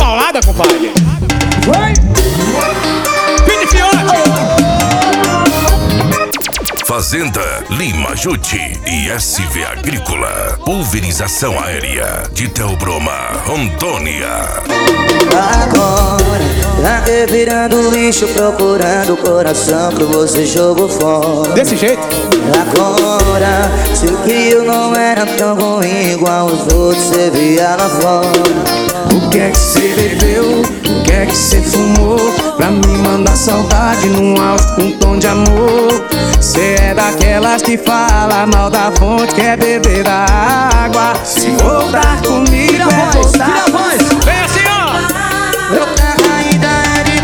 paulada, compadre. Vai! Pini Fiote! Fazenda Lima Jute e SV Agrícola. Pulverização aérea de Theobroma, Rondônia. Agora, tá revirando lixo, procurando o coração que você jogou fora. Desse jeito? Agora, sei que eu não era tão ruim igual os outros, você via lá fora. O que é que cê bebeu? O que é que cê fumou? Pra me mandar saudade num áudio com tom de amor. Cê é daquelas que fala mal da fonte, quer beber da água. Se voltar comigo é voltar. Vem assim, ó! Meu carro ainda é de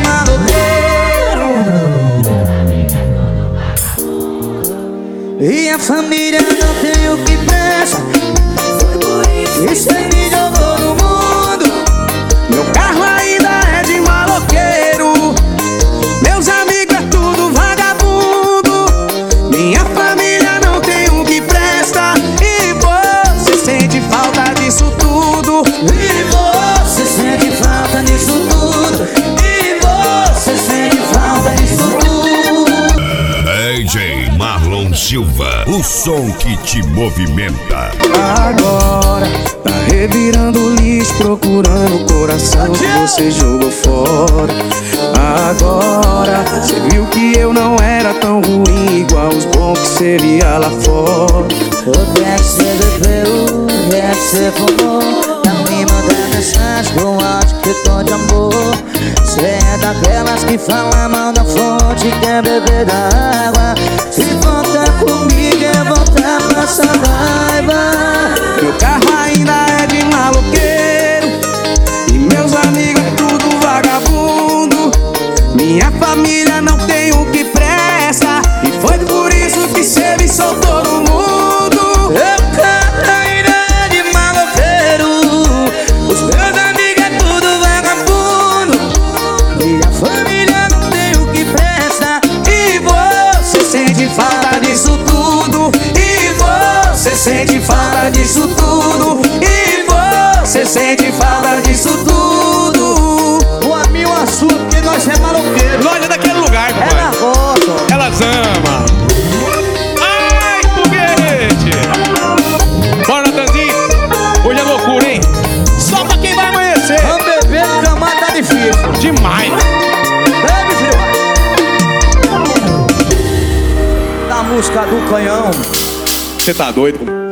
maloqueiro e a família não tem o que presta. Foi por isso que cê me jogou no mundo. Meu carro ainda é de maloqueiro. Meus amigos é tudo vagabundo. Minha família não tem o que presta. E você sente falta disso tudo. E você sente falta disso tudo. E você sente falta disso tudo. DJ Marlon Silva, o som que te movimenta. Agora tá revirando lixo, procurando o coração que você jogou fora. Agora cê viu que eu não era tão ruim igual os bons que cê via lá fora. O que é que cê bebeu? O que é que cê fumou? Tá me mandando mensagem com áudio que tom de amor. Cê é daquelas que fala mal da fonte, quer beber da água. Se voltar comigo é voltar pra essa raiva. Meu carro ainda é de maloqueiro e meus amigos é tudo vagabundo. Minha família não tem o que presta. E foi por isso que cê me soltou no mundo. Meu carro ainda é de maloqueiro. Os meus amigos é tudo vagabundo. Minha família não tem o que presta. E você sente falta disso tudo. E você sente falta disso tudo. E você sente falta disso tudo. O amigo assunto que nós é maloqueiro. Nós é daquele lugar, É compadre. na roça. Elas amam. Ai, foguete! Bora, Natanzinho. Hoje é loucura, hein? Só pra quem vai amanhecer. Vamos beber no gramado, tá difícil. Demais. Bebe, filho. Da música do canhão. Você tá doido?